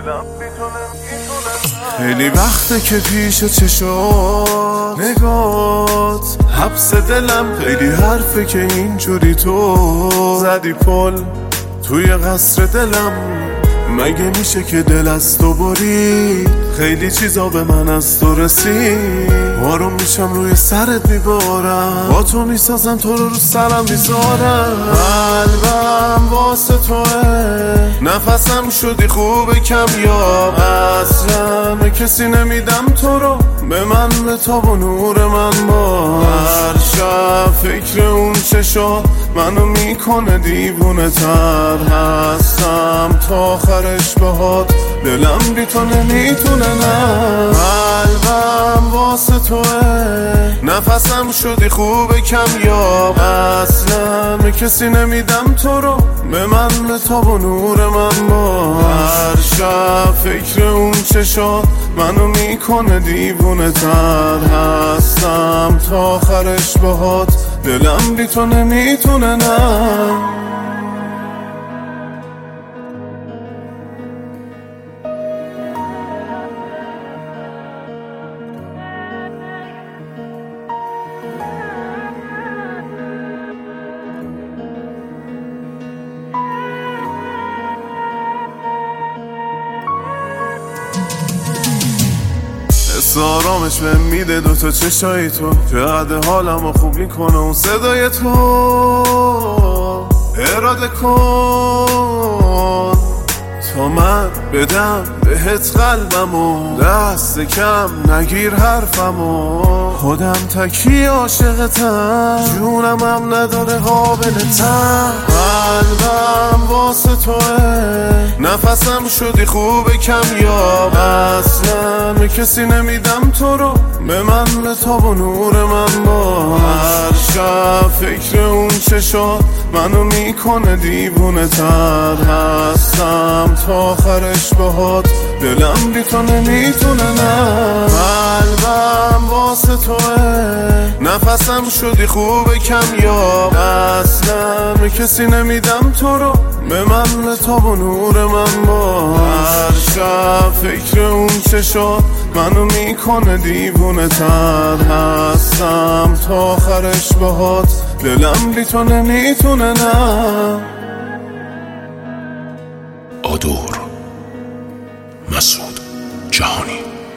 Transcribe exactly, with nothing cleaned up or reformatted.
خیلی وقته که پیش چشات نگات حبس دلم، خیلی حرفه که اینجوری تو زدی پل توی قصر دلم. مگه میشه که دل از تو برید؟ خیلی چیزا به من از تو رسید. آروم میشم روی سرت میبارم، با تو میسازم تو رو رو سرم میذارم. قلبم واسه توه، نفسم شدی خوبه کمیاب. اصلا به کسی نمیدم تو رو، به من به تا و نور من باش. هر شب فکر اون چشا منو میکنه دیوونه تر. هستم تا آخرش باهات، دلم بی تو نمیتونه نه. قلبم واسه توه، نفسم شدی خوبه کمیاب. اصلا به کسی نمیدم تو رو، به من به تا و نور من باش. هر شب فکر اون چشا منو میکنه دیوونه تر. هستم تا آخرش باهات، دلم بی تو نمیتونه نه. آرامش بهم میده دوتا چشای تو، چقدر حالمو خوب میکنه اون صدای تو. اراده کن تا من بدم بهت قلبمو، دست کم نگیر حرفمو. خودم تکی عاشقتم، جونم هم نداره قابلتم. قلبم واسه توه، نفسم شدی خوبه کمیاب. اصلا به کسی نمیدم تو رو، به من به تا و نور من باش. هر شب فکر اون چشا منو میکنه دیوونه تر. هستم تا آخرش باهات، دلم بی تو نمیتونه نه. قلبم واسه توه، نفسم شدی خوبه کمیاب. اصلا به کسی نمیدم تو رو، به من به تا و نور من باش. هر شب فکر اون چشا منو میکنه دیوونه تر. هستم تا آخرش باهات، دلم بی تو نمیتونه نه. آدور مسعود جهانی.